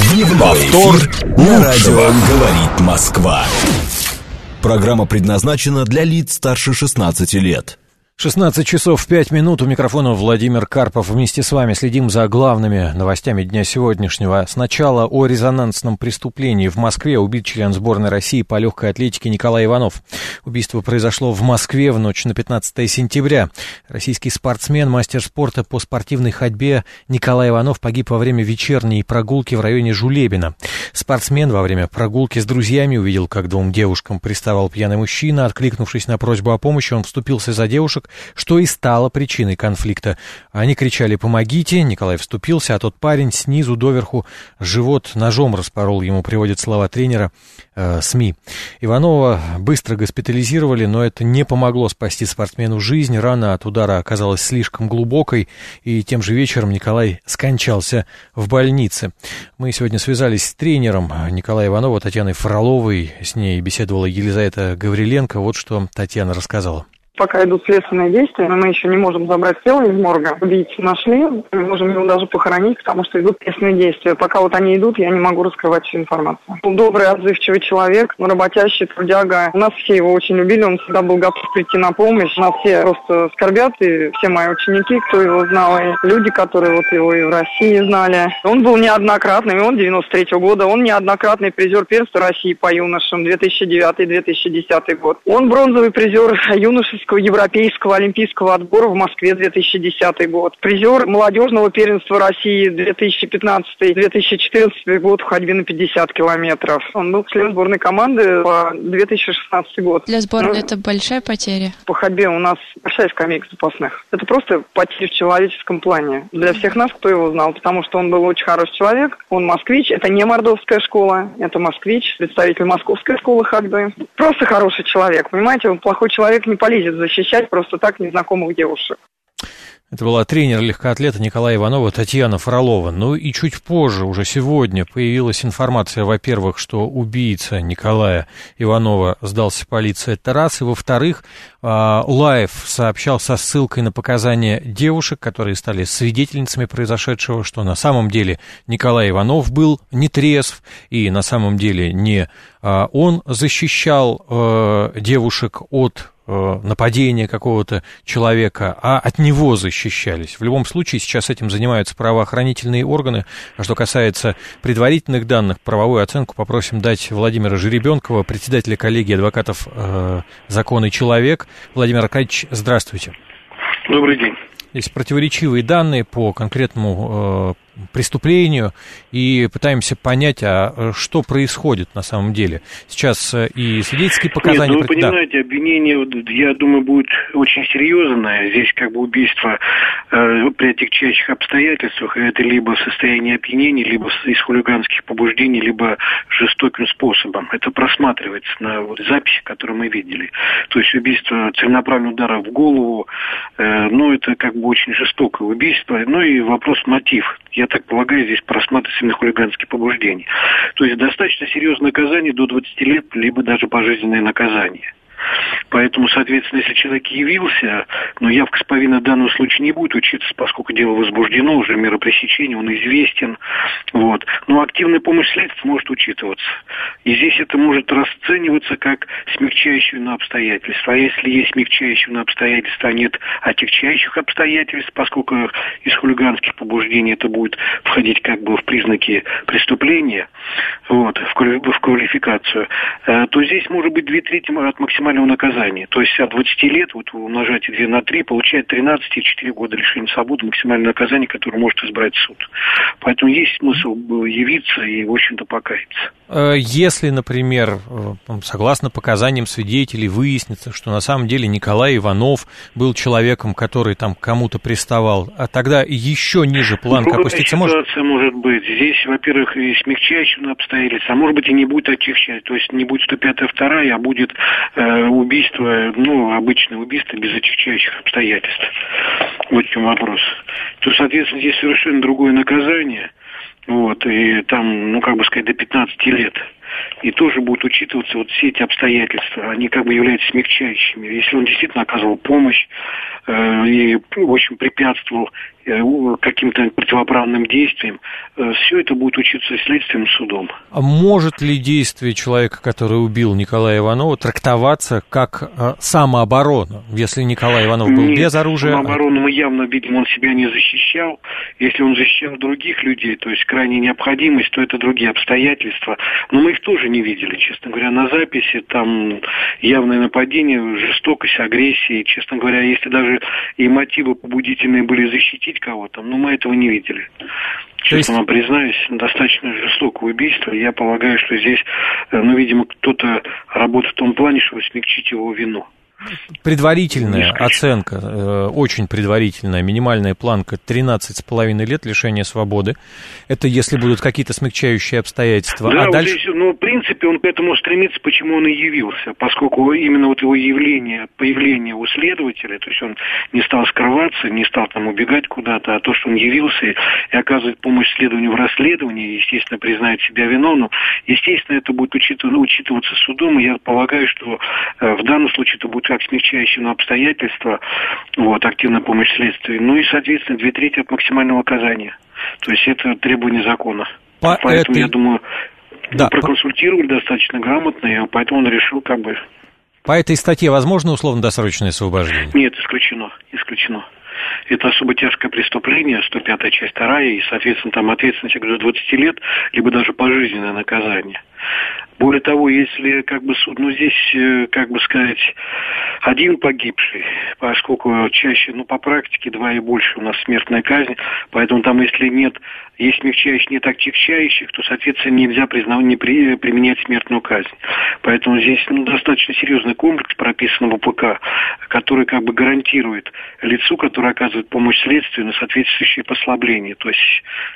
Повтор на радио «Говорит Москва». Программа предназначена для лиц старше 16 лет. 16 часов 5 минут. У микрофона Владимир Карпов. Вместе с вами следим за главными новостями дня сегодняшнего. Сначала о резонансном преступлении. В Москве убит член сборной России по легкой атлетике Николай Иванов. Убийство произошло в Москве в ночь на 15 сентября. Российский спортсмен, мастер спорта по спортивной ходьбе Николай Иванов погиб во время вечерней прогулки в районе Жулебина. Спортсмен во время прогулки с друзьями увидел, как к двум девушкам приставал пьяный мужчина. Откликнувшись на просьбу о помощи, он вступился за девушек, что и стало причиной конфликта. Они кричали «помогите», Николай вступился, а тот парень снизу доверху живот ножом распорол, ему приводят слова тренера СМИ. Иванова быстро госпитализировали, но это не помогло спасти спортсмену жизнь. Рана от удара оказалась слишком глубокой, и тем же вечером Николай скончался в больнице. Мы сегодня связались с тренером Николая Иванова Татьяной Фроловой. С ней беседовала Елизавета Гавриленко. Вот что Татьяна рассказала. Пока идут следственные действия, мы еще не можем забрать тело из морга. Убийцу нашли, мы можем его даже похоронить, потому что идут следственные действия. Пока вот они идут, я не могу раскрывать всю информацию. Он добрый, отзывчивый человек, работящий, трудяга. У нас все его очень любили, он всегда был готов прийти на помощь. Нас все просто скорбят, и все мои ученики, кто его знал, и люди, которые вот его и в России знали. Он был неоднократный, он 93-го года, он неоднократный призер первенства России по юношам 2009-2010 год. Он бронзовый призер юношеского европейского олимпийского отбора в Москве 2010 год. Призер молодежного первенства России 2015-2014 год в ходьбе на 50 километров. Он был членом сборной команды по 2016 год. Для сборной это большая потеря? По ходьбе у нас большая скамейка запасных. Это просто потеря в человеческом плане. Для всех нас, кто его знал, потому что он был очень хороший человек. Он москвич, это не мордовская школа, это москвич, представитель московской школы ходьбы. Просто хороший человек, понимаете, он плохой человек не полезет защищать просто так незнакомых девушек. Это была тренер легкоатлета Николая Иванова Татьяна Фролова. Ну и чуть позже, уже сегодня, появилась информация, во-первых, что убийца Николая Иванова сдался полиции, это раз, и во-вторых, Лайв сообщал со ссылкой на показания девушек, которые стали свидетельницами произошедшего, что на самом деле Николай Иванов был нетрезв, и на самом деле не он защищал девушек от нападения какого-то человека, а от него защищались. В любом случае, сейчас этим занимаются правоохранительные органы. А что касается предварительных данных, правовую оценку попросим дать Владимира Жеребенкова, председателя коллегии адвокатов «Закон и человек». Владимир Аркадьевич, здравствуйте. Добрый день. Есть противоречивые данные по конкретному преступлению, и пытаемся понять, а что происходит на самом деле. Сейчас и свидетельские показания... Нет, вы понимаете, обвинение, я думаю, будет очень серьезное. Здесь как бы убийство при отягчающих обстоятельствах, это либо в состоянии опьянения, либо из хулиганских побуждений, либо жестоким способом. Это просматривается на записи, которые мы видели. То есть убийство целенаправленного удара в голову, это как бы очень жестокое убийство. Ну и вопрос мотив. Я так полагаю, здесь просматривается именно хулиганские побуждения. То есть достаточно серьезное наказание до 20 лет, либо даже пожизненное наказание. Поэтому, соответственно, если человек явился, но явка с повинной в данном случае не будет учиться, поскольку дело возбуждено, уже мера пресечения, он известен. Вот. Но активная помощь следствия может учитываться. И здесь это может расцениваться как смягчающее на обстоятельства. А если есть смягчающее на обстоятельства, а нет отягчающих обстоятельств, поскольку из хулиганских побуждений это будет входить как бы в признаки преступления, в квалификацию, то здесь может быть 2/3 от максимального наказания. То есть от 20 лет, умножайте 2 на 3, получает 13 и 4 года лишения свободы, максимальное наказание, которое может избрать суд. Поэтому есть смысл явиться и, в общем-то, покаяться. Если, например, согласно показаниям свидетелей, выяснится, что на самом деле Николай Иванов был человеком, который там кому-то приставал, а тогда еще ниже планка опуститься может? Ситуация может быть. Здесь, во-первых, и смягчающим обстоятельства, а может быть и не будет отягчать. То есть не будет 105-я, 2-я, а будет убийство, обычное убийство без отягчающих обстоятельств. Вот в чем вопрос. То, соответственно, здесь совершенно другое наказание. И там, до 15 лет. И тоже будут учитываться все эти обстоятельства. Они являются смягчающими. Если он действительно оказывал помощь и, в общем, препятствовал каким-то противоправным действием, все это будет учиться следственным судом. А может ли действие человека, который убил Николая Иванова, трактоваться как самооборона, если Николай Иванов был без оружия? Самооборону мы явно видим, он себя не защищал. Если он защищал других людей, то есть крайняя необходимость, то это другие обстоятельства. Но мы их тоже не видели, честно говоря, на записи. Там явное нападение, жестокость, агрессия. Честно говоря, если даже и мотивы побудительные были защитить кого-то, но мы этого не видели. Честно вам признаюсь, достаточно жестокое убийство. Я полагаю, что здесь, видимо, кто-то работает в том плане, чтобы смягчить его вину. Предварительная оценка, очень предварительная, минимальная планка 13,5 лет лишения свободы. Это если будут какие-то смягчающие обстоятельства. Да, а дальше... здесь, в принципе, он к этому стремится, почему он и явился. Поскольку именно его появление у следователя, то есть он не стал скрываться, не стал там убегать куда-то, а то, что он явился и оказывает помощь следователю в расследовании, естественно, признает себя виновным, естественно, это будет учитываться судом, и я полагаю, что в данном случае это будет как смягчающее обстоятельство, активная помощь следствию, и, соответственно, 2/3 от максимального наказания. То есть это требование закона. Поэтому, я думаю, проконсультировали достаточно грамотно, и поэтому он решил По этой статье возможно условно-досрочное освобождение? Нет, исключено. Это особо тяжкое преступление, 105-я часть 2, и, соответственно, там ответственность до 20 лет, либо даже пожизненное наказание. Более того, если суд, здесь, один погибший, поскольку чаще, по практике 2 и больше у нас смертная казнь, поэтому там, если есть смягчающих, нет отягчающих, то, соответственно, нельзя применять смертную казнь. Поэтому здесь достаточно серьезный комплекс прописан в УПК, который гарантирует лицу, которое оказывает помощь следствию, на соответствующие послабления. То есть,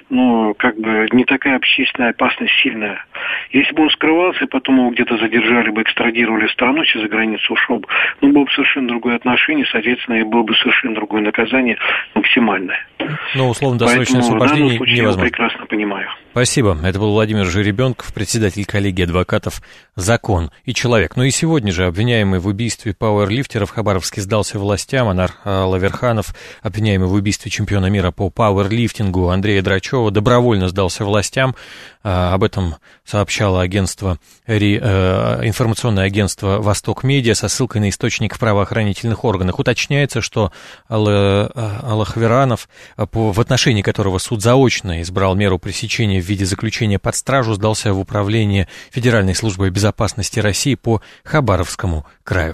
не такая общественная опасность сильная. Если бы он скрывался, и потом его где-то задержали бы, экстрадировали в страну, через границу ушел бы, было бы совершенно другое отношение, соответственно, и было бы совершенно другое наказание, максимальное. Условно-досрочное освобождение невозможно. Я прекрасно понимаю. Спасибо. Это был Владимир Жеребенков, председатель коллегии адвокатов «Закон и человек». И сегодня же обвиняемый в убийстве пауэрлифтера в Хабаровске сдался властям. Анар Лаверханов, обвиняемый в убийстве чемпиона мира по пауэрлифтингу Андрея Драчева, добровольно сдался властям. Об этом сообщало информационное агентство «Восток Медиа» со ссылкой на источник в правоохранительных органах. Уточняется, что Алахверанов, в отношении которого суд заочно избрал меру пресечения в виде заключения под стражу, сдался в управление Федеральной службы безопасности России по Хабаровскому краю.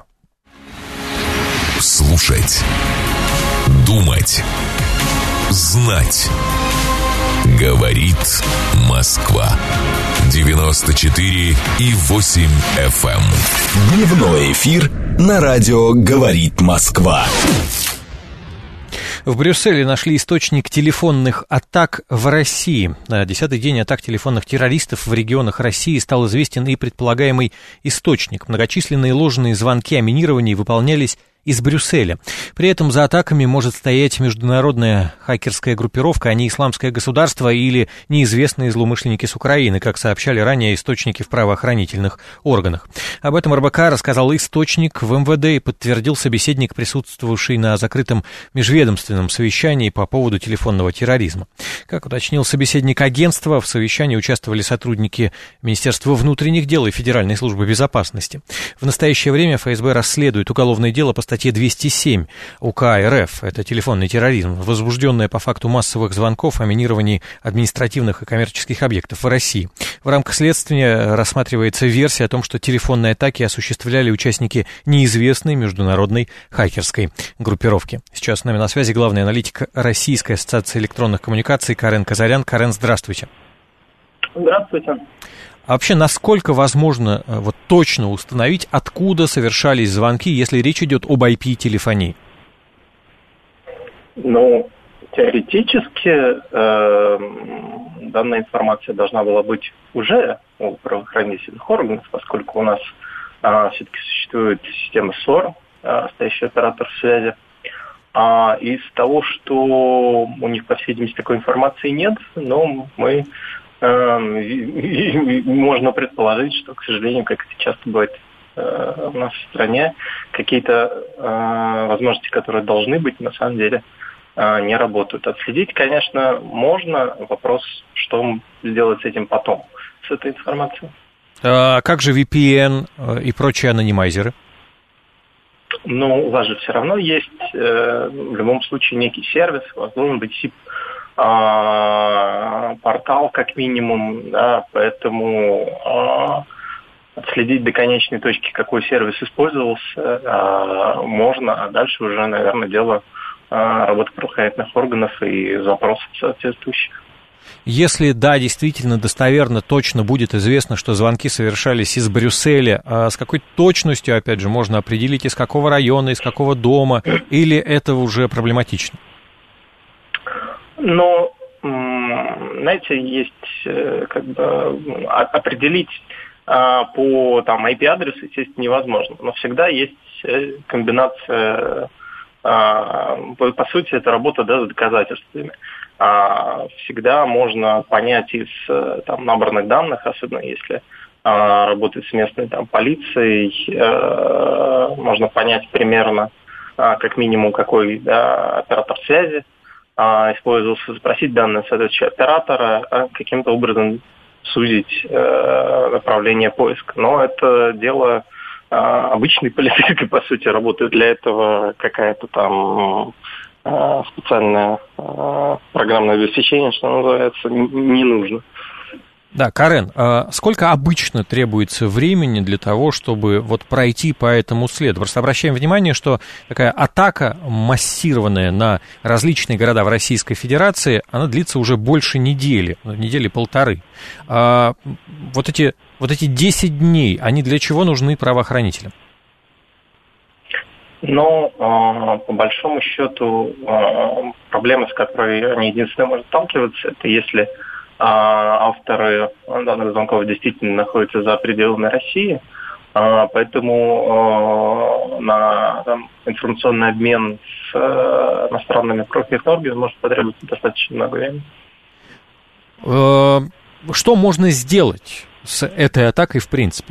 Слушать, думать, знать. Говорит Москва. 94,8 FM. Дневной эфир на радио «Говорит Москва». В Брюсселе нашли источник телефонных атак в России. На 10-й день атак телефонных террористов в регионах России стал известен и предполагаемый источник. Многочисленные ложные звонки о минировании выполнялись из Брюсселя. При этом за атаками может стоять международная хакерская группировка, а не исламское государство или неизвестные злоумышленники с Украины, как сообщали ранее источники в правоохранительных органах. Об этом РБК рассказал источник в МВД и подтвердил собеседник, присутствовавший на закрытом межведомственном совещании по поводу телефонного терроризма. Как уточнил собеседник агентства, в совещании участвовали сотрудники Министерства внутренних дел и Федеральной службы безопасности. В настоящее время ФСБ расследует уголовное дело по статье 207 УК РФ, это телефонный терроризм, возбужденное по факту массовых звонков о минировании административных и коммерческих объектов в России. В рамках следствия рассматривается версия о том, что телефонные атаки осуществляли участники неизвестной международной хакерской группировки. Сейчас с нами на связи главный аналитик Российской ассоциации электронных коммуникаций Карен Казарян. Карен, здравствуйте. Здравствуйте. А вообще, насколько возможно точно установить, откуда совершались звонки, если речь идет об IP-телефонии? Теоретически данная информация должна была быть уже у правоохранительных органов, поскольку у нас все-таки существует система СОР, стоящий оператор связи. Из того, что у них, по всей видимости, такой информации нет, но можно предположить, что, к сожалению, как это часто бывает у нас в стране, какие-то возможности, которые должны быть, на самом деле не работают. Отследить, конечно, можно. Вопрос, что сделать с этим потом, с этой информацией. А как же VPN и прочие анонимайзеры? Ну, у вас же все равно есть в любом случае некий сервис, у вас должен быть портал как минимум, да, поэтому отследить до конечной точки, какой сервис использовался, можно, а дальше уже, наверное, дело работы правоохранительных органов и запросов соответствующих. Если, да, действительно, достоверно, точно будет известно, что звонки совершались из Брюсселя, с какой точностью, опять же, можно определить, из какого района, из какого дома, или это уже проблематично? Ну, знаете, есть как бы определить по там IP-адресу, естественно, невозможно, но всегда есть комбинация, по сути, это работа, да, с доказательствами. Всегда можно понять из там набранных данных, особенно если работать с местной там полицией, можно понять примерно, как минимум, какой, да, оператор связи использовался, запросить данные соответствующего оператора, каким-то образом сузить направление поиска. Но это дело обычной полицейской, по сути, работы. Для этого какая-то там специальное программное обеспечение, что называется, не нужно. Да, Карен, сколько обычно требуется времени для того, чтобы вот пройти по этому следу? Просто обращаем внимание, что такая атака массированная на различные города в Российской Федерации, она длится уже больше недели, недели полторы. Вот эти 10 дней, они для чего нужны правоохранителям? Но, по большому счету, проблема, с которой они единственное могут сталкиваться, это если авторы данных звонков действительно находятся за пределами России, поэтому на информационный обмен с иностранными правоохранительными органами может потребоваться достаточно много времени. Что можно сделать с этой атакой в принципе?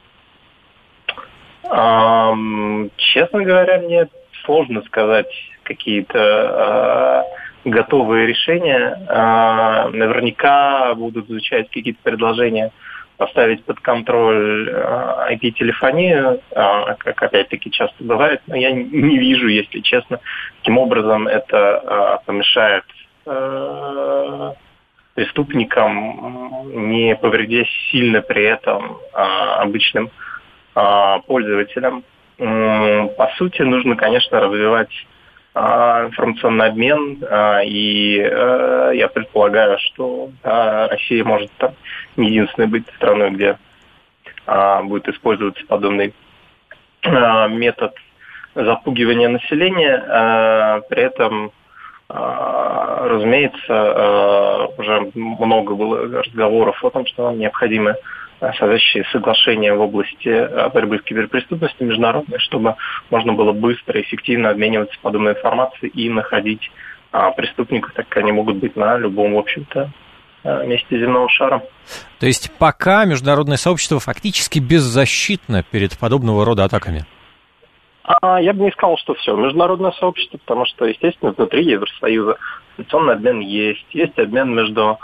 Честно говоря, мне сложно сказать какие-то готовые решения. Наверняка будут изучать какие-то предложения поставить под контроль IP-телефонию, как опять-таки часто бывает, но я не вижу, если честно, каким образом это помешает преступникам, не повредя сильно при этом обычным пользователям. По сути, нужно, конечно, развивать информационный обмен, и я предполагаю, что Россия может там не единственной быть страной, где будет использоваться подобный метод запугивания населения. При этом, разумеется, уже много было разговоров о том, что нам необходимы соответствующие соглашения в области борьбы с киберпреступностью международной, чтобы можно было быстро и эффективно обмениваться подобной информацией и находить преступников, так как они могут быть на любом, в общем-то, месте земного шара. То есть пока международное сообщество фактически беззащитно перед подобного рода атаками? Я бы не сказал, что все международное сообщество, потому что, естественно, внутри Евросоюза информационный обмен есть обмен между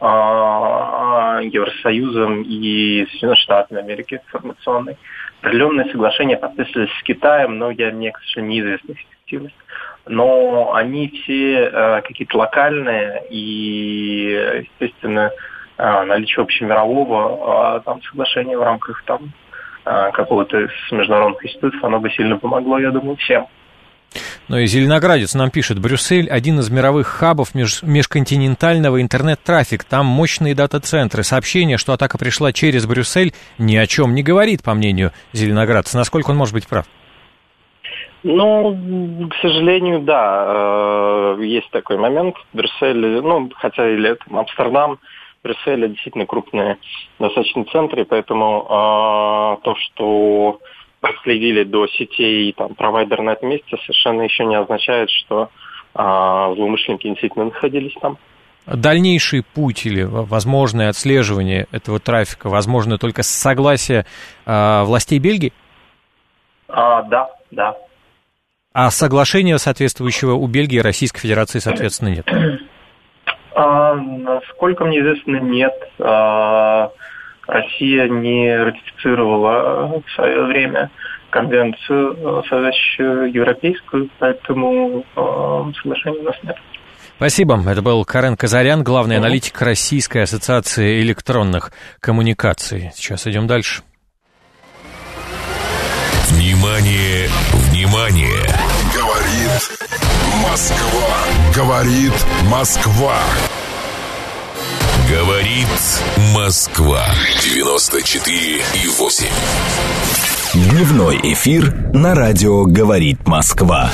Евросоюзом и Соединенными Штатами Америки информационный. Определенные соглашения подписывались с Китаем, но мне, к сожалению, неизвестна их эффективность. Но они все какие-то локальные и, естественно, наличие общемирового там соглашения в рамках там какого-то из международных институтов, оно бы сильно помогло, я думаю, всем. Ну и Зеленоградец нам пишет: Брюссель – один из мировых хабов межконтинентального интернет-трафика. Там мощные дата-центры. Сообщение, что атака пришла через Брюссель, ни о чем не говорит, по мнению Зеленоградца. Насколько он может быть прав? Ну, к сожалению, да. Есть такой момент. Брюссель, хотя или Амстердам, Брюссель действительно крупные достаточно центры, поэтому то, что проследили до сетей там провайдера на этом месте, совершенно еще не означает, что злоумышленники действительно находились там. Дальнейший путь или возможное отслеживание этого трафика возможно только с согласия властей Бельгии? Да. А соглашения соответствующего у Бельгии и Российской Федерации, соответственно, нет? Насколько мне известно, нет. Россия не ратифицировала в свое время конвенцию, содержащую европейскую, поэтому соглашения у нас нет. Спасибо. Это был Карен Казарян, главный аналитик Российской ассоциации электронных коммуникаций. Сейчас идем дальше. Внимание, внимание! Говорит Москва. Говорит Москва. Говорит Москва. 94,8. Дневной эфир на радио «Говорит Москва».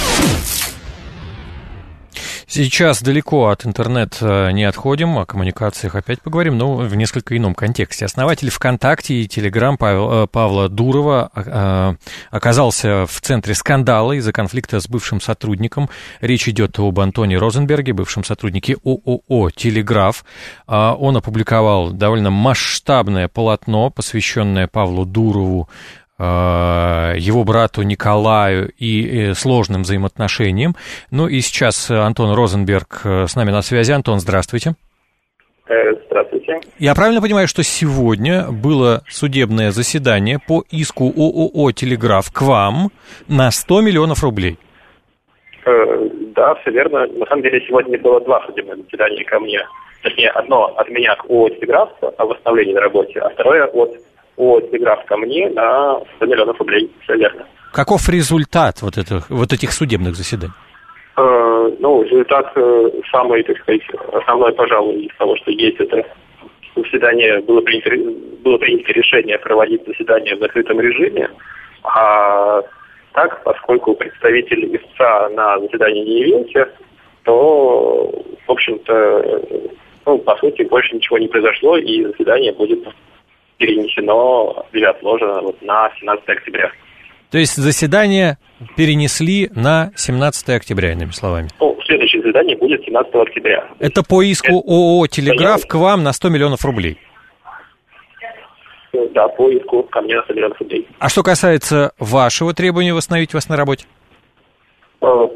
Сейчас далеко от интернета не отходим, о коммуникациях опять поговорим, но в несколько ином контексте. Основатель ВКонтакте и Телеграм Павла Дурова оказался в центре скандала из-за конфликта с бывшим сотрудником. Речь идет об Антоне Розенберге, бывшем сотруднике ООО «Телеграф». Он опубликовал довольно масштабное полотно, посвященное Павлу Дурову, его брату Николаю и сложным взаимоотношениям. Ну и сейчас Антон Розенберг с нами на связи. Антон, здравствуйте. Здравствуйте. Я правильно понимаю, что сегодня было судебное заседание по иску ООО «Телеграф» к вам на 100 миллионов рублей? Да, все верно. На самом деле сегодня было два судебных заседания ко мне. Точнее, одно от меня к ООО «Телеграф» о восстановлении на работе, а второе от ООО «Телеграф» ко мне на 100 миллионов рублей. Все верно. Каков результат вот этих судебных заседаний? Результат самый, так сказать, основной, пожалуй, из того, что есть, это заседание, было принято решение проводить заседание в закрытом режиме, а так, поскольку представитель истца на заседании не явился, то, в общем-то, по сути, больше ничего не произошло, и заседание будет перенесено или отложено на 17 октября. То есть заседание перенесли на 17 октября, иными словами? Следующее заседание будет 17 октября. Это по иску ООО «Телеграф» к вам на 100 миллионов рублей? Да, по иску ко мне на 100 миллионов рублей. А что касается вашего требования восстановить вас на работе? По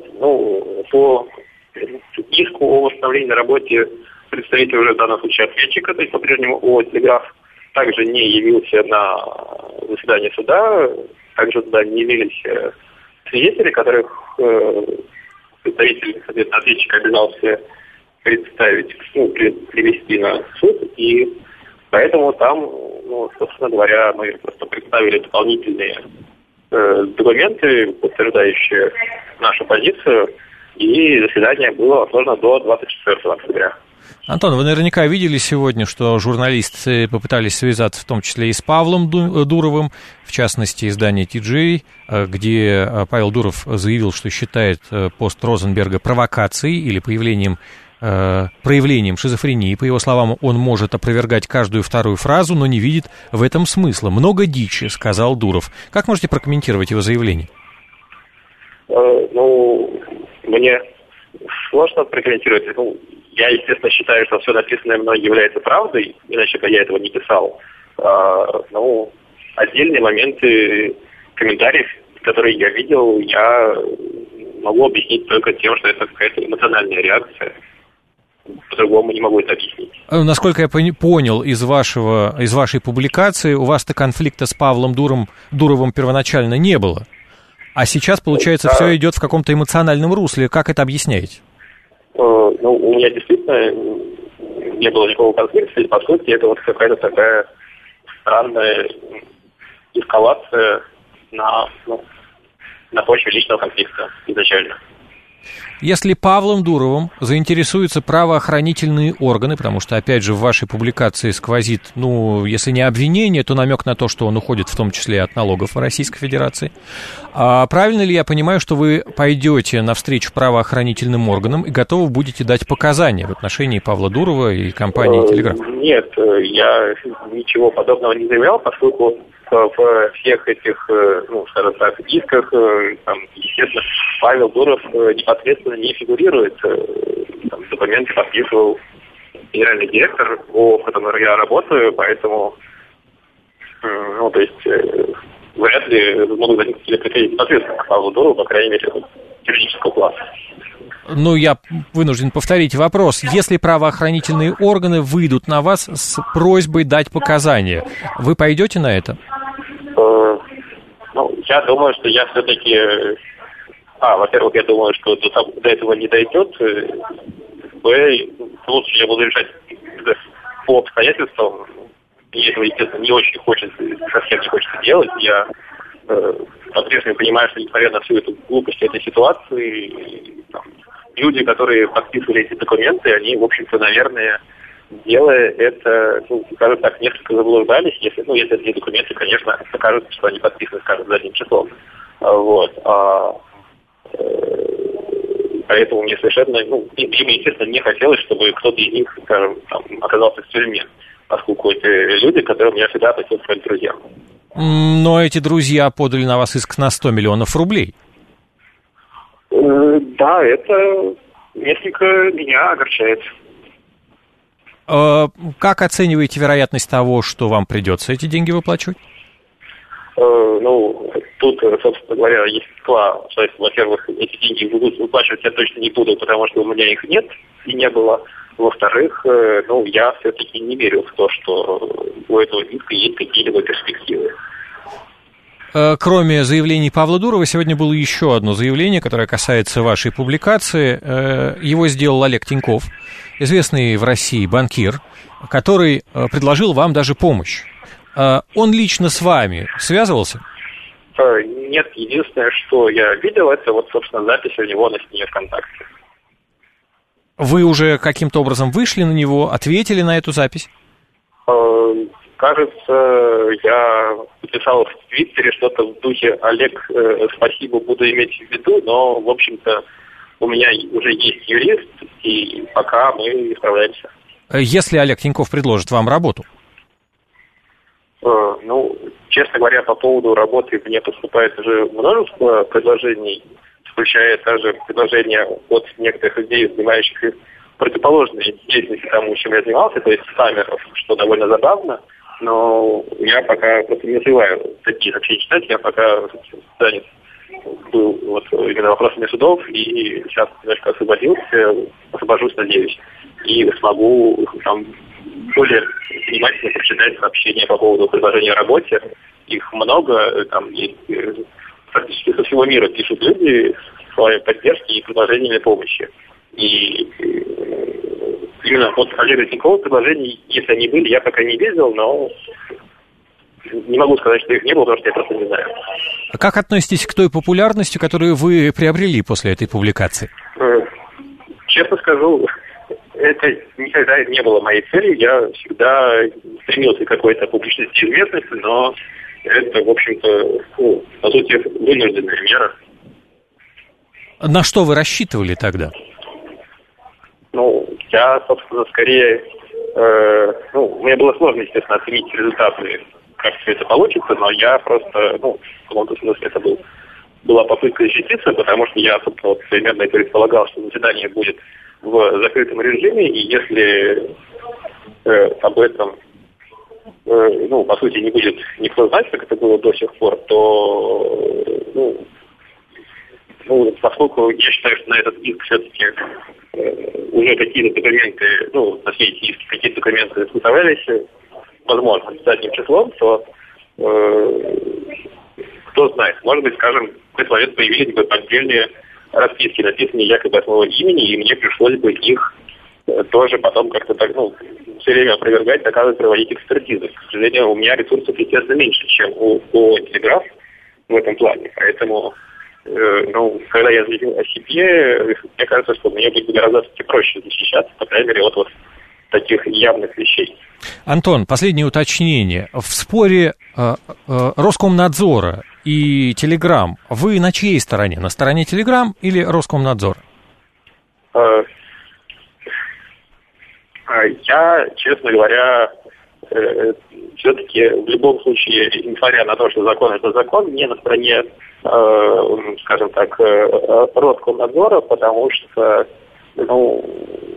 иску о восстановлении на работе представитель уже в данном случае ответчика, то есть по-прежнему ООО «Телеграф», также не явился на заседание суда, также туда не явились свидетели, которых представитель, соответственно, ответчика обязался представить, привести на суд, и поэтому там, собственно говоря, мы просто представили дополнительные документы, подтверждающие нашу позицию, и заседание было отложено до 24 октября. Антон, вы наверняка видели сегодня, что журналисты попытались связаться в том числе и с Павлом Дуровым, в частности, издание TJ, где Павел Дуров заявил, что считает пост Розенберга провокацией или проявлением шизофрении. По его словам, он может опровергать каждую вторую фразу, но не видит в этом смысла. Много дичи, сказал Дуров. Как можете прокомментировать его заявление? Мне сложно прокомментировать. Я, естественно, считаю, что все написанное мной является правдой, иначе бы я этого не писал. Отдельные моменты комментариев, которые я видел, я могу объяснить только тем, что это какая-то эмоциональная реакция. По-другому не могу это объяснить. Насколько я понял из вашей публикации, у вас-то конфликта с Павлом Дуровым первоначально не было. А сейчас, получается, все идет в каком-то эмоциональном русле. Как это объясняете? У меня действительно не было никакого конфликта, и, по сути, это вот какая-то такая странная эскалация на почве личного конфликта изначально. Если Павлом Дуровым заинтересуются правоохранительные органы, потому что, опять же, в вашей публикации сквозит, если не обвинение, то намек на то, что он уходит в том числе от налогов в Российской Федерации. А правильно ли я понимаю, что вы пойдете навстречу правоохранительным органам и готовы будете дать показания в отношении Павла Дурова и компании «Телеграф»? Нет, я ничего подобного не заявлял, поскольку в всех этих, скажем так, исках, естественно, Павел Дуров непосредственно не фигурирует. Документы подписывал генеральный директор, в котором я работаю, поэтому, вряд ли могут возникнуть какие-то претензии непосредственно к Павлу Дурову, по крайней мере, юридического класса. Ну, я вынужден повторить вопрос. Если правоохранительные органы выйдут на вас с просьбой дать показания, вы пойдете на это? Ну, я думаю, что я все-таки... во-первых, я думаю, что до этого не дойдет. Лучше я буду решать по обстоятельствам. Мне этого, естественно, не очень хочется, совсем не хочется делать. Я по-прежнему понимаю, что несмотря на всю эту глупость этой ситуации, люди, которые подписывали эти документы, они, в общем-то, наверное, делая это, скажем так, несколько заблуждались, если эти документы, конечно, окажутся, что они подписаны, скажем, задним числом. Поэтому мне совершенно, им, естественно, не хотелось, чтобы кто-то из них, скажем, оказался в тюрьме, поскольку это люди, которые меня всегда относят к своим друзьям. Но эти друзья подали на вас иск на 100 миллионов рублей. Да, это несколько меня огорчает. Как оцениваете вероятность того, что вам придется эти деньги выплачивать? Тут, собственно говоря, есть два. Во-первых, эти деньги выплачивать я точно не буду, потому что у меня их нет и не было. Во-вторых, я все-таки не верю в то, что у этого иска есть какие-либо перспективы. Кроме заявлений Павла Дурова, сегодня было еще одно заявление, которое касается вашей публикации. Его сделал Олег Тиньков, известный в России банкир, который предложил вам даже помощь. Он лично с вами связывался? Нет, единственное, что я видел, это собственно, запись у него на стене ВКонтакте. Вы уже каким-то образом вышли на него, ответили на эту запись? Кажется, я написал в Твиттере что-то в духе: Олег, спасибо, буду иметь в виду, но, в общем-то, у меня уже есть юрист, и пока мы справляемся. Если Олег Тиньков предложит вам работу? Честно говоря, по поводу работы мне поступает уже множество предложений, включая даже предложения от некоторых людей, занимающихся противоположной деятельности тому, чем я занимался, то есть спамеров, что довольно забавно, но я пока просто не успеваю такие сообщения читать, я пока занят был именно вопросами судов, и сейчас немножко освобожусь, надеюсь, и смогу более внимательно прочитать сообщения по поводу предложения о работе. Их много, есть практически со всего мира пишут люди своей поддержки и предложениями помощи. И именно от Олега Тинькова предложений, если они были, я пока не видел, но не могу сказать, что их не было, потому что я просто не знаю. А как относитесь к той популярности, которую вы приобрели после этой публикации? Честно скажу, это никогда не было моей целью. Я всегда стремился к какой-то публичности и известности, но это, в общем-то, по сути, вынужденная мера. На что вы рассчитывали тогда? Я, собственно, скорее... мне было сложно, естественно, оценить результаты, как все это получится, но я просто, в каком-то смысле это была попытка защититься, потому что я, собственно, примерно предполагал, что заседание будет в закрытом режиме, и если об этом, по сути, не будет никто знать, как это было до сих пор, то, поскольку я считаю, что на этот иск все-таки уже какие-то документы, на все эти иски какие-то документы составлялись, возможно, задним числом, то кто знает, может быть, скажем, в какой-то момент появились бы поддельные расписки, написанные якобы от моего имени, и мне пришлось бы их тоже потом как-то так, все время опровергать, доказывать, проводить экспертизы. К сожалению, у меня ресурсов, естественно, меньше, чем у Телеграф в этом плане. Поэтому, когда я заявил о себе, мне кажется, что мне будет гораздо проще защищаться, по крайней мере, от таких явных вещей. Антон, последнее уточнение. В споре Роскомнадзора и Телеграм вы на чьей стороне? На стороне Телеграм или Роскомнадзора? Я, честно говоря, все-таки в любом случае, несмотря на то, что закон – это закон, не на стороне, скажем так, Роскомнадзора, потому что,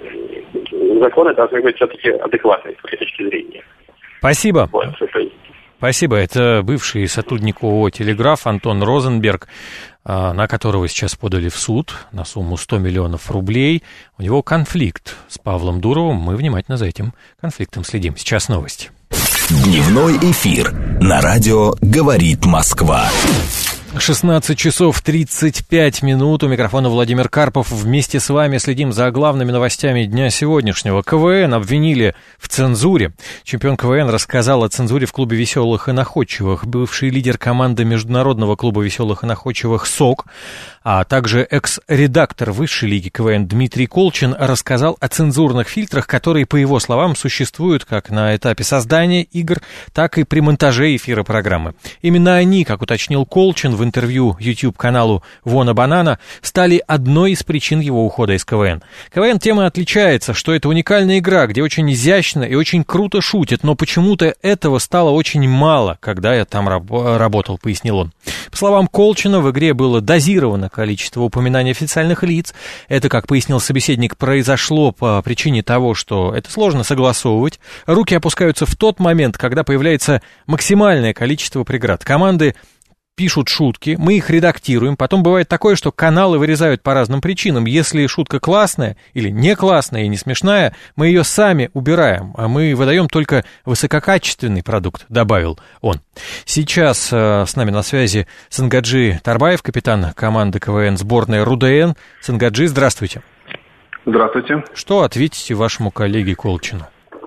законы должны быть все-таки адекватны с этой точки зрения. Спасибо. Спасибо. Это бывший сотрудник ООО «Телеграф» Антон Розенберг, на которого сейчас подали в суд на сумму 100 миллионов рублей. У него конфликт с Павлом Дуровым. Мы внимательно за этим конфликтом следим. Сейчас новости. Дневной эфир на радио «Говорит Москва». 16 часов 35 минут. У микрофона Владимир Карпов. Вместе с вами следим за главными новостями дня сегодняшнего. КВН обвинили в цензуре. Чемпион КВН рассказал о цензуре в клубе «Веселых и находчивых». Бывший лидер команды международного клуба «Веселых и находчивых» СОК, а также экс-редактор высшей лиги КВН Дмитрий Колчин рассказал о цензурных фильтрах, которые, по его словам, существуют как на этапе создания игр, так и при монтаже эфира программы. Именно они, как уточнил Колчин в интервью YouTube-каналу «Вона Банана», стали одной из причин его ухода из КВН. КВН тем и отличается, что это уникальная игра, где очень изящно и очень круто шутят, но почему-то этого стало очень мало, когда я там работал, пояснил он. По словам Колчина, в игре было дозировано количество упоминаний официальных лиц. Это, как пояснил собеседник, произошло по причине того, что это сложно согласовывать. Руки опускаются в тот момент, когда появляется максимальное количество преград. Команды пишут шутки, мы их редактируем, потом бывает такое, что каналы вырезают по разным причинам. Если шутка классная или не классная и не смешная, мы ее сами убираем, а мы выдаем только высококачественный продукт, добавил он. Сейчас с нами на связи Сангаджи Тарбаев, капитан команды КВН сборной РУДН. Сангаджи, здравствуйте. Здравствуйте. Что ответите вашему коллеге Колчину?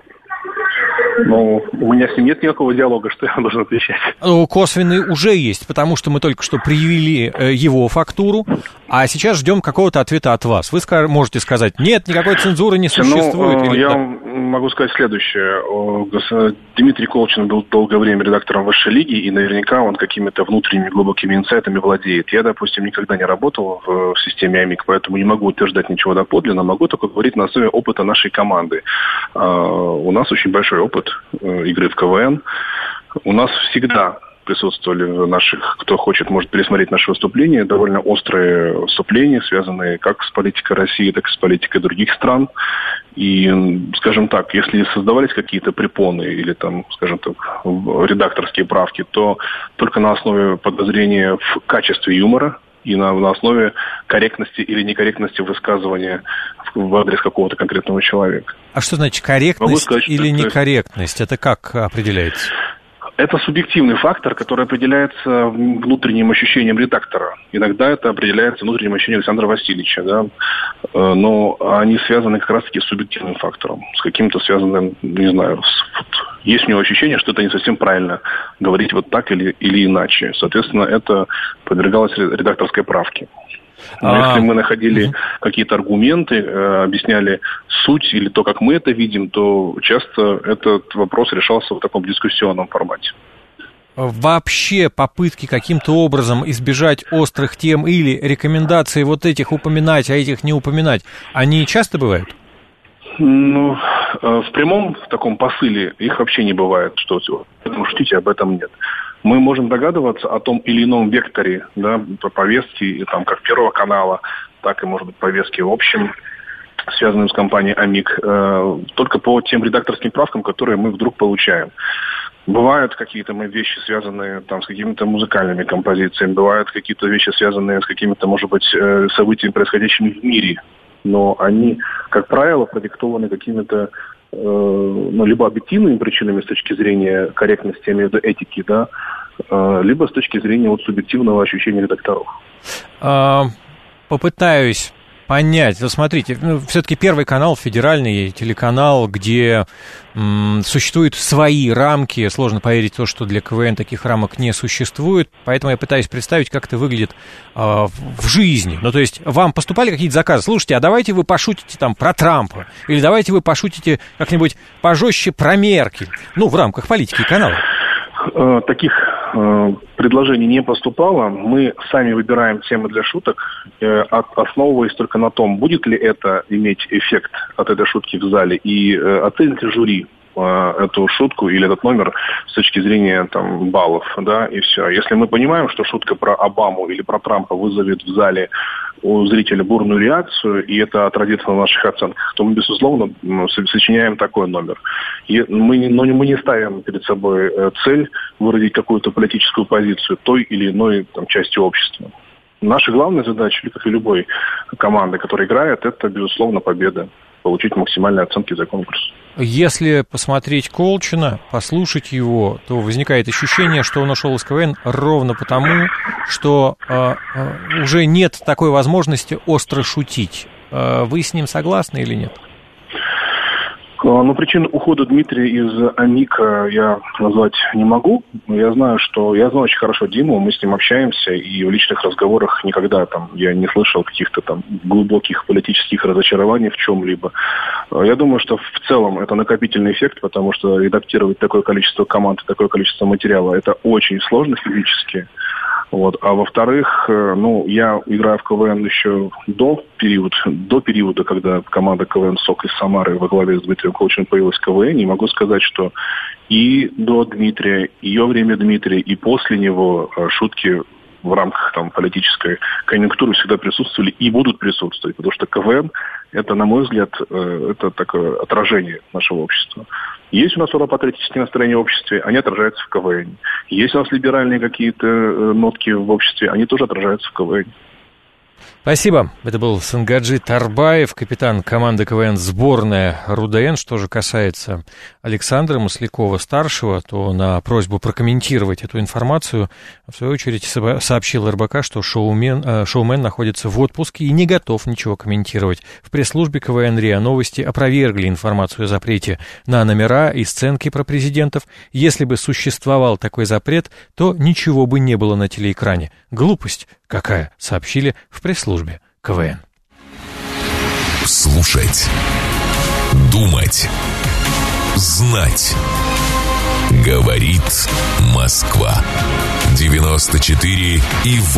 Ну, у меня с ним нет никакого диалога, что я должен отвечать. Косвенный уже есть, потому что мы только что привели его фактуру, а сейчас ждем какого-то ответа от вас. Вы можете сказать, нет, никакой цензуры не существует. Ну, я могу сказать следующее. Дмитрий Колчин был долгое время редактором высшей лиги, и наверняка он какими-то внутренними глубокими инсайтами владеет. Я, допустим, никогда не работал в системе АМИК, поэтому не могу утверждать ничего доподлинно, могу только говорить на основе опыта нашей команды. У нас очень большой опыт игры в КВН. У нас всегда присутствовали в наших, кто хочет, может пересмотреть наши выступления, довольно острые выступления, связанные как с политикой России, так и с политикой других стран. И, скажем так, если создавались какие-то препоны или там, скажем так, редакторские правки, то только на основе подозрения в качестве юмора и на основе корректности или некорректности высказывания в адрес какого-то конкретного человека. А что значит корректность или некорректность? Это как определяется? Это субъективный фактор, который определяется внутренним ощущением редактора. Иногда это определяется внутренним ощущением Александра Васильевича, да? Но они связаны как раз-таки с субъективным фактором, с каким-то связанным, не знаю, есть у него ощущение, что это не совсем правильно говорить вот так или иначе. Соответственно, это подвергалось редакторской правке. Но если мы находили какие-то аргументы, объясняли суть или то, как мы это видим, то часто этот вопрос решался в таком дискуссионном формате. Вообще попытки каким-то образом избежать острых тем или рекомендации вот этих упоминать, а этих не упоминать, они часто бывают? Ну, в прямом таком посыле их вообще не бывает, что шутите, об этом нет. Мы можем догадываться о том или ином векторе, да, по повестке, там, как Первого канала, так и, может быть, повестке в общем, связанным с компанией АМИК, только по тем редакторским правкам, которые мы вдруг получаем. Бывают какие-то вещи, связанные там, с какими-то музыкальными композициями, бывают какие-то вещи, связанные с какими-то, может быть, событиями, происходящими в мире, но они, как правило, продиктованы какими-то либо объективными причинами с точки зрения корректности, я имею в виду этики, да, либо с точки зрения вот субъективного ощущения редакторов. Попытаюсь понять. Вот смотрите, все-таки Первый канал, федеральный телеканал, где существуют свои рамки. Сложно поверить в то, что для КВН таких рамок не существует. Поэтому я пытаюсь представить, как это выглядит в жизни. Ну, то есть, вам поступали какие-то заказы? Слушайте, а давайте вы пошутите там про Трампа. Или давайте вы пошутите как-нибудь пожестче про Меркель. Ну, в рамках политики канала. Таких предложений не поступало. Мы сами выбираем темы для шуток, основываясь только на том, будет ли это иметь эффект от этой шутки в зале, и оценит ли жюри эту шутку или этот номер с точки зрения там, баллов, да, и все. Если мы понимаем, что шутка про Обаму или про Трампа вызовет в зале у зрителя бурную реакцию, и это отразится на наших оценках, то мы, безусловно, сочиняем такой номер. И мы не ставим перед собой цель выразить какую-то политическую позицию той или иной части общества. Наша главная задача, как и любой команды, которая играет, это, безусловно, победа. Получить максимальные оценки за конкурс. Если посмотреть Колчина, послушать его, то возникает ощущение, что он ушел из КВН ровно потому, что уже нет такой возможности остро шутить. Вы с ним согласны или нет? Но причину ухода Дмитрия из АМИКа я назвать не могу. Я знаю очень хорошо Диму, мы с ним общаемся, и в личных разговорах никогда я не слышал каких-то глубоких политических разочарований в чем-либо. Я думаю, что в целом это накопительный эффект, потому что редактировать такое количество команд, такое количество материала, это очень сложно физически. А во-вторых, я играю в КВН еще до периода, когда команда КВН «Сок» из Самары во главе с Дмитрием Колчиным появилась в КВН, и могу сказать, что и до Дмитрия, и во время Дмитрия, и после него шутки в рамках политической конъюнктуры всегда присутствовали и будут присутствовать, потому что КВН – это, на мой взгляд, это такое отражение нашего общества. Есть у нас уропатриотические настроения в обществе, они отражаются в КВН. Есть у нас либеральные какие-то нотки в обществе, они тоже отражаются в КВН. Спасибо. Это был Сангаджи Тарбаев, капитан команды КВН «Сборная РУДН». Что же касается Александра Маслякова-старшего, то на просьбу прокомментировать эту информацию, в свою очередь, сообщил РБК, что шоумен находится в отпуске и не готов ничего комментировать. В пресс-службе КВН РИА Новости опровергли информацию о запрете на номера и сценки про президентов. Если бы существовал такой запрет, то ничего бы не было на телеэкране. Глупость какая, сообщили в пресс-службе КВН. Слушать, думать, знать. Говорит Москва. 94,8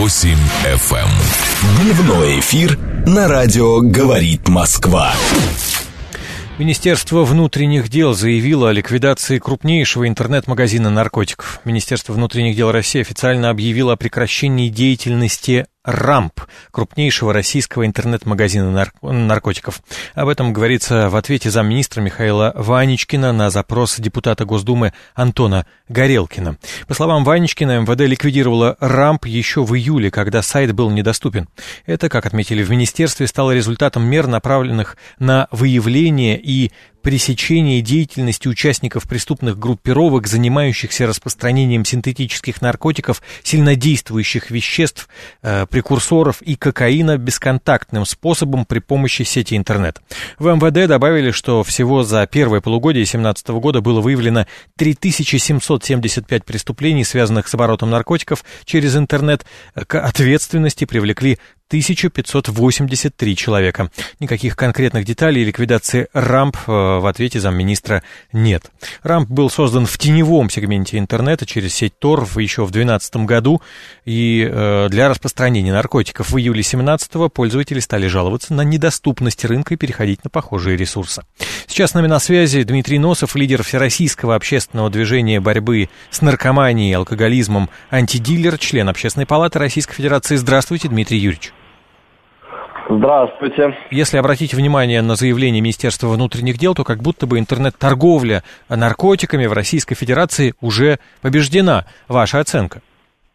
FM. Дневной эфир на радио «Говорит Москва». Министерство внутренних дел заявило о ликвидации крупнейшего интернет-магазина наркотиков. Министерство внутренних дел России официально объявило о прекращении деятельности РАМП, крупнейшего российского интернет-магазина наркотиков. Об этом говорится в ответе замминистра Михаила Ваничкина на запрос депутата Госдумы Антона Горелкина. По словам Ваничкина, МВД ликвидировало РАМП еще в июле, когда сайт был недоступен. Это, как отметили в министерстве, стало результатом мер, направленных на выявление и пресечение деятельности участников преступных группировок, занимающихся распространением синтетических наркотиков, сильнодействующих веществ, прекурсоров и кокаина бесконтактным способом при помощи сети интернет. В МВД добавили, что всего за первое полугодие 2017 года было выявлено 3775 преступлений, связанных с оборотом наркотиков через интернет. К ответственности привлекли 1583 человека. Никаких конкретных деталей ликвидации РАМП в ответе замминистра нет. РАМП был создан в теневом сегменте интернета через сеть Tor еще в 2012 году и для распространения наркотиков. В июле 2017-го пользователи стали жаловаться на недоступность рынка и переходить на похожие ресурсы. Сейчас с нами на связи Дмитрий Носов, лидер Всероссийского общественного движения борьбы с наркоманией и алкоголизмом «Антидилер», член Общественной палаты Российской Федерации. Здравствуйте, Дмитрий Юрьевич. Здравствуйте. Если обратить внимание на заявление Министерства внутренних дел, то как будто бы интернет-торговля наркотиками в Российской Федерации уже побеждена. Ваша оценка?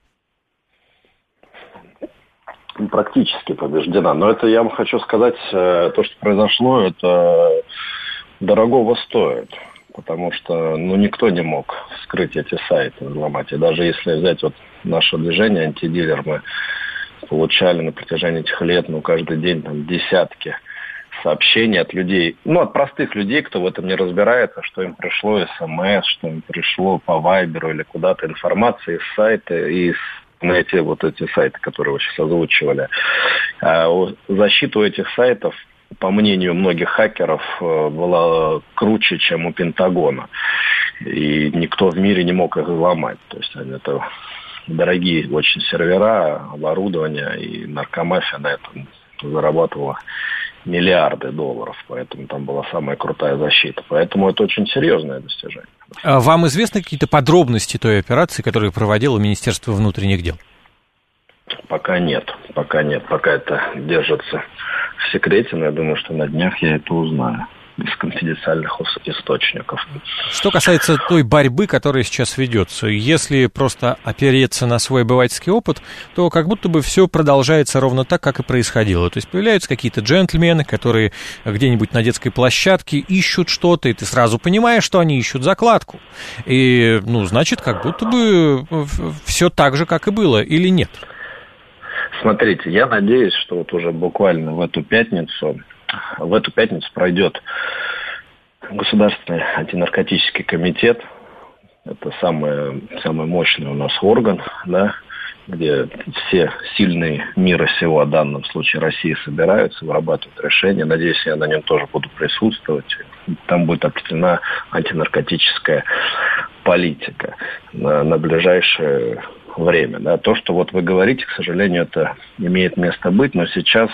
Практически побеждена. Но это, я вам хочу сказать, то, что произошло, это дорогого стоит. Потому что никто не мог вскрыть эти сайты, взломать. И даже если взять наше движение «Антидилер», мы получали на протяжении этих лет, каждый день десятки сообщений от людей, от простых людей, кто в этом не разбирается, что им пришло СМС, что им пришло по Вайберу или куда-то информация из сайта, и на эти сайты, которые вы сейчас озвучивали. Защита у этих сайтов, по мнению многих хакеров, была круче, чем у Пентагона. И никто в мире не мог их взломать. То есть это дорогие очень сервера, оборудование, и наркомафия на этом зарабатывала миллиарды долларов. Поэтому там была самая крутая защита. Поэтому это очень серьезное достижение. А вам известны какие-то подробности той операции, которую проводило Министерство внутренних дел? Пока нет. Пока это держится в секрете, но я думаю, что на днях я это узнаю из конфиденциальных источников. Что касается той борьбы, которая сейчас ведется, если просто опереться на свой обывательский опыт, то как будто бы все продолжается ровно так, как и происходило. То есть появляются какие-то джентльмены, которые где-нибудь на детской площадке ищут что-то, и ты сразу понимаешь, что они ищут закладку. И, значит, как будто бы все так же, как и было, или нет? Смотрите, я надеюсь, что вот уже буквально в эту пятницу пройдет Государственный антинаркотический комитет. Это самый мощный у нас орган, да, где все сильные мира сего, в данном случае России, собираются, вырабатывают решения. Надеюсь, я на нем тоже буду присутствовать. Там будет определена антинаркотическая политика на ближайшее время. Да. То, что вот вы говорите, к сожалению, это имеет место быть, но сейчас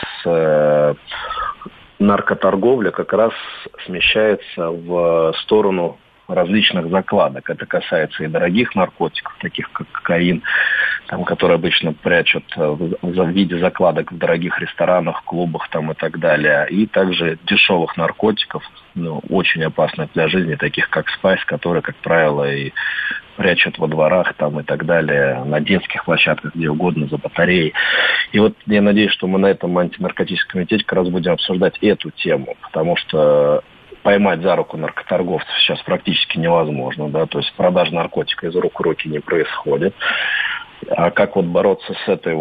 наркоторговля как раз смещается в сторону различных закладок. Это касается и дорогих наркотиков, таких как кокаин, которые обычно прячут в виде закладок в дорогих ресторанах, клубах и так далее. И также дешевых наркотиков, очень опасных для жизни, таких как спайс, которые, как правило, и прячут во дворах и так далее, на детских площадках, где угодно, за батареей. И вот я надеюсь, что мы на этом антинаркотическом комитете как раз будем обсуждать эту тему, потому что поймать за руку наркоторговцев сейчас практически невозможно, да, то есть продажа наркотика из рук в руки не происходит. А как вот бороться с этой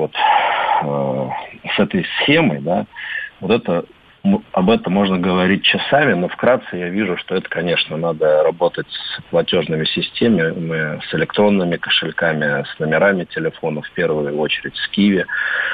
схемой, да, об этом можно говорить часами, но вкратце я вижу, что это, конечно, надо работать с платежными системами, с электронными кошельками, с номерами телефонов, в первую очередь с Киви.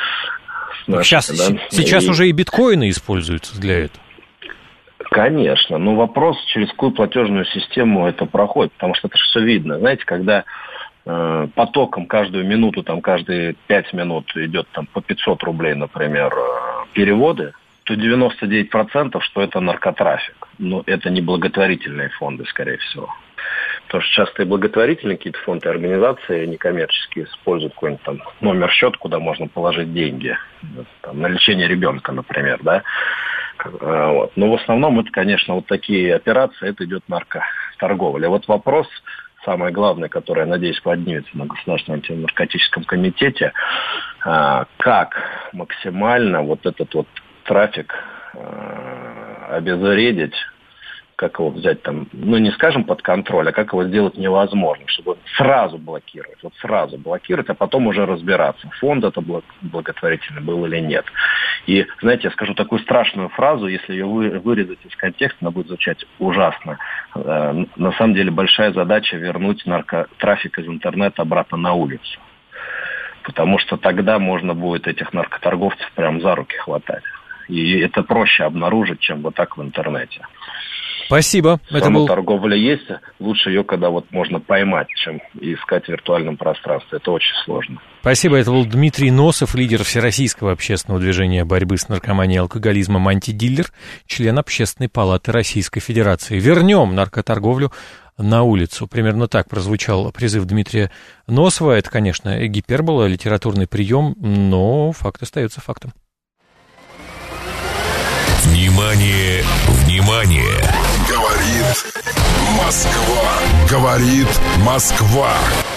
Сейчас уже и биткоины используются для этого. Конечно, но вопрос, через какую платежную систему это проходит, потому что это же все видно. Знаете, когда потоком каждую минуту, каждые 5 минут идет по 500 рублей, например, переводы, то 99%, что это наркотрафик. Но это не благотворительные фонды, скорее всего. Потому что часто и благотворительные какие-то фонды, организации некоммерческие используют какой-нибудь номер счета, куда можно положить деньги. На лечение ребенка, например, да. Вот. Но в основном это, конечно, вот такие операции, это идет наркоторговля. Вот вопрос, самое главное, который, я надеюсь, поднимется на Государственном антинаркотическом комитете, как максимально вот этот трафик обезвредить, как его взять не скажем под контроль, а как его сделать невозможно, чтобы сразу блокировать, а потом уже разбираться, фонд это благотворительный был или нет. И, знаете, я скажу такую страшную фразу, если ее вырезать из контекста, она будет звучать ужасно. На самом деле большая задача вернуть наркотрафик из интернета обратно на улицу. Потому что тогда можно будет этих наркоторговцев прям за руки хватать. И это проще обнаружить, чем вот так в интернете. Спасибо. Торговля есть, лучше ее, когда можно поймать, чем искать в виртуальном пространстве. Это очень сложно. Спасибо. Это был Дмитрий Носов, лидер Всероссийского общественного движения борьбы с наркоманией и алкоголизмом «Антидилер», член Общественной палаты Российской Федерации. Вернем наркоторговлю на улицу. Примерно так прозвучал призыв Дмитрия Носова. Это, конечно, гипербола, литературный прием, но факт остается фактом. Внимание, внимание! Говорит Москва. Говорит Москва.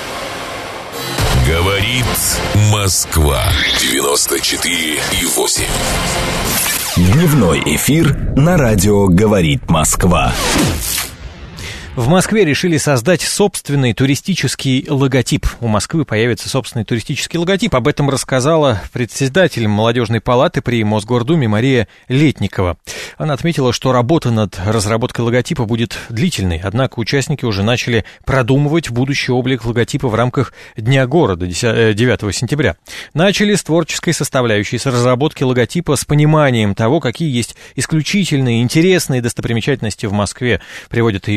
Говорит Москва. 94,8. Дневной эфир на радио «Говорит Москва». В Москве решили создать собственный туристический логотип. У Москвы появится собственный туристический логотип. Об этом рассказала председатель Молодежной палаты при Мосгордуме Мария Летникова. Она отметила, что работа над разработкой логотипа будет длительной. Однако участники уже начали продумывать будущий облик логотипа в рамках Дня города 9 сентября. Начали с творческой составляющей, с разработки логотипа, с пониманием того, какие есть исключительные, интересные достопримечательности в Москве. Приводят ее слова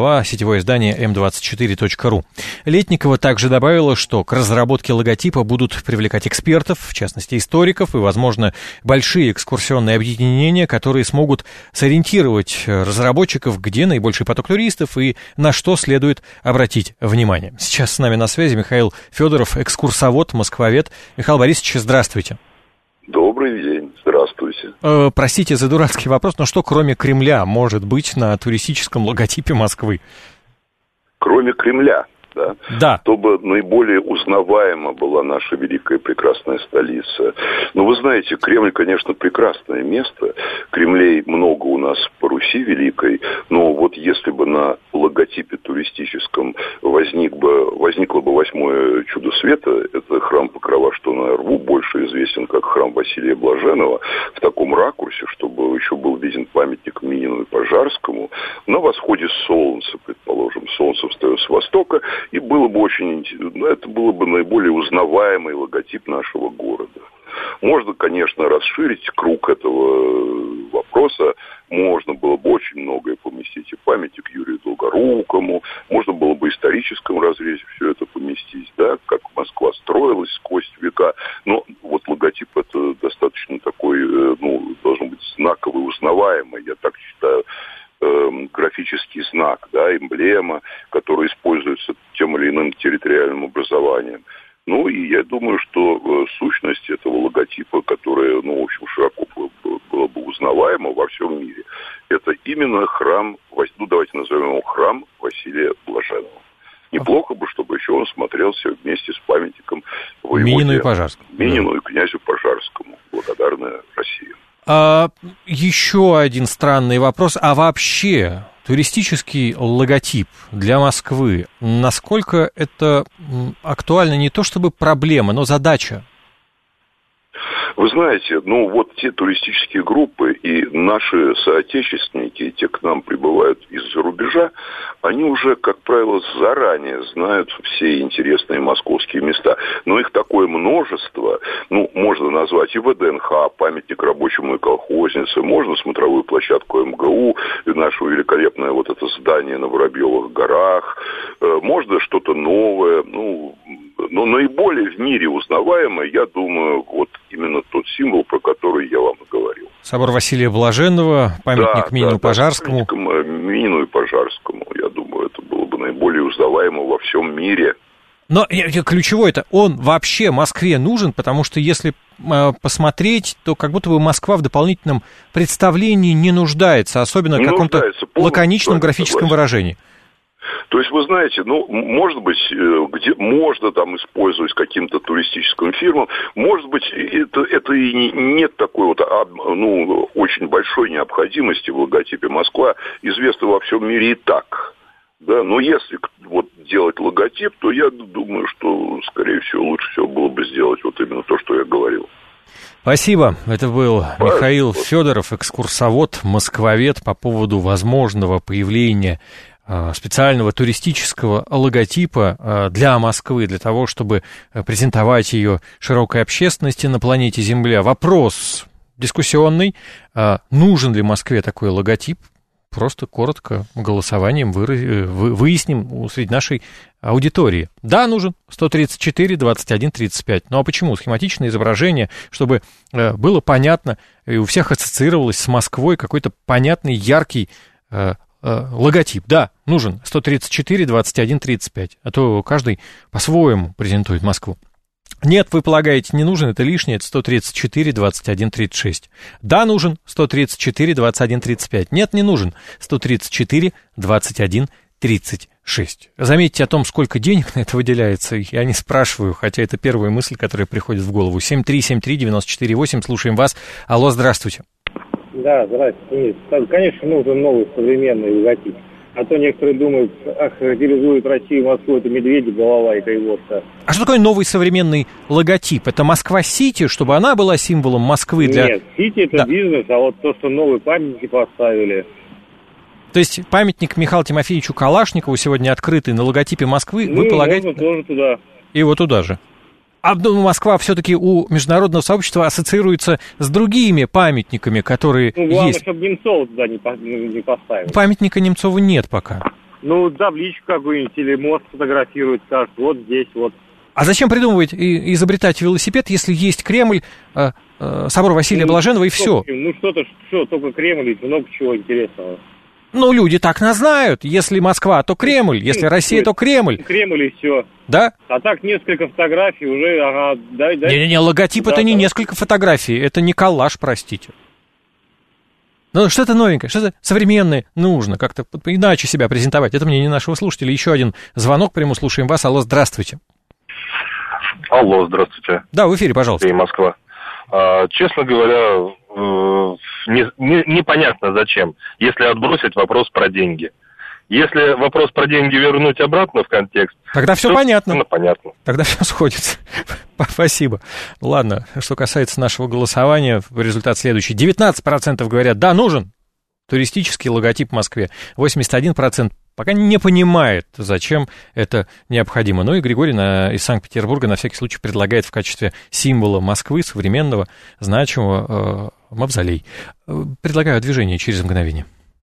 а сетевое издание m24.ru. Летникова также добавила, что к разработке логотипа будут привлекать экспертов, в частности историков, и, возможно, большие экскурсионные объединения, которые смогут сориентировать разработчиков, где наибольший поток туристов и на что следует обратить внимание. Сейчас с нами на связи Михаил Федоров, экскурсовод, москвовед. Михаил Борисович, здравствуйте. Добрый день, здравствуйте. Простите за дурацкий вопрос, но что кроме Кремля может быть на туристическом логотипе Москвы? Кроме Кремля, да? Да. Чтобы наиболее узнаваема была наша великая прекрасная столица. Ну, вы знаете, Кремль, конечно, прекрасное место. Кремлей много у нас по Руси великой, но вот если бы на логотипе туристическом возникло бы 8-е чудо света, это храм Покрова, что на Рву, больше известен как храм Василия Блаженного, в таком ракурсе, чтобы еще был виден памятник Минину и Пожарскому, на восходе солнца, предположим, солнце встает с востока, и было бы это было бы наиболее узнаваемый логотип нашего города. Можно, конечно, расширить круг этого вопроса. Можно было бы очень многое поместить. И памятник Юрию Долгорукому. Можно было бы в историческом разрезе все это поместить, да, как Москва строилась сквозь века. Но вот логотип это достаточно такой, должен быть знаковый, узнаваемый. Я так считаю. Графический знак, да, эмблема, которая используется тем или иным территориальным образованием. Ну, и я думаю, что сущность этого логотипа, которая, в общем, широко была бы узнаваема во всем мире, это именно храм, давайте назовем его храм Василия Блаженного. Неплохо бы, чтобы еще он смотрелся вместе с памятником Минину и Пожарскому. Минину и князю Пожарскому. Благодарная Россия. Еще один странный вопрос. А вообще туристический логотип для Москвы, насколько это актуально, не то чтобы проблема, но задача? Вы знаете, вот те туристические группы и наши соотечественники, те к нам прибывают из-за рубежа, они уже, как правило, заранее знают все интересные московские места. Но их такое множество, можно назвать и ВДНХ, памятник рабочему и колхознице, можно смотровую площадку МГУ, и наше великолепное вот это здание на Воробьевых горах, можно что-то новое, но наиболее в мире узнаваемое, я думаю, вот именно тот символ, про который я вам и говорил. Собор Василия Блаженного, памятник Минину и Пожарскому. Минину и Пожарскому, я думаю, это было бы наиболее узнаваемо во всем мире. Но ключевой-то, он вообще Москве нужен, потому что если посмотреть, то как будто бы Москва в дополнительном представлении не нуждается, особенно в каком-то лаконичном графическом выражении. То есть, вы знаете, может быть, где можно там использовать каким-то туристическим фирмам, может быть, это и нет такой вот, очень большой необходимости в логотипе Москва, известно во всем мире и так. Да, но если вот делать логотип, то я думаю, что, скорее всего, лучше всего было бы сделать вот именно то, что я говорил. Спасибо. Это был Михаил Федоров, экскурсовод, москвовед по поводу возможного появления специального туристического логотипа для Москвы, для того, чтобы презентовать ее широкой общественности на планете Земля. Вопрос дискуссионный. Нужен ли Москве такой логотип? Просто коротко голосованием выясним среди нашей аудитории. Да, нужен. 134, 21, 35. Ну а почему? Схематичное изображение, чтобы было понятно, и у всех ассоциировалось с Москвой какой-то понятный, яркий логотип. Да, нужен. 134, 21, 35. А то каждый по-своему презентует Москву. Нет, вы полагаете, не нужен, это лишнее, это 134, 21, 36. Да, нужен, 134, 21, 35. Нет, не нужен, 134, 21, 36. Заметьте о том, сколько денег на это выделяется, я не спрашиваю, хотя это первая мысль, которая приходит в голову. 7373948, слушаем вас. Алло, здравствуйте. Да, здравствуйте. Конечно, нужен новый современный логотип. А то некоторые думают, характеризуют Россию и Москву, это медведи, голова и кайвотка. А что такое новый современный логотип? Это Москва-Сити, чтобы она была символом Москвы для... Нет, Сити это бизнес, а вот то, что новые памятники поставили. То есть памятник Михаилу Тимофеевичу Калашникову сегодня открытый на логотипе Москвы, вы полагаете... можно тоже туда. И вот туда же. А Москва все-таки у международного сообщества ассоциируется с другими памятниками, которые главное, есть. чтобы Немцова туда не поставили. Памятника Немцову нет пока. Ну, табличку какую-нибудь или мост фотографируют, скажут, вот здесь, вот. А зачем придумывать и изобретать велосипед, если есть Кремль, собор Василия Блаженного и все? Ну, что, только Кремль, и много чего интересного. Ну, люди так нас знают. Если Москва, то Кремль. Если Россия, то Кремль. Кремль и все. Да? А так несколько фотографий уже, ага, дай. Не-не-не, логотип да, это не несколько фотографий, это не коллаж, простите. Ну, что-то новенькое, что-то современное нужно, как-то иначе себя презентовать. Это мнение нашего слушателя. Еще один звонок, прямо слушаем вас. Алло, здравствуйте. Алло, здравствуйте. Да, в эфире, пожалуйста. Москва. Честно говоря, непонятно зачем, если отбросить вопрос про деньги. Если вопрос про деньги вернуть обратно в контекст... Тогда все понятно. Ну, понятно. Тогда все сходится. Спасибо. Ладно, что касается нашего голосования, результат следующий. 19% говорят, да, нужен туристический логотип в Москве. 81% пока не понимает, зачем это необходимо. Ну и Григорий из Санкт-Петербурга на всякий случай предлагает в качестве символа Москвы, современного, значимого, мавзолей. Предлагаю движение через мгновение.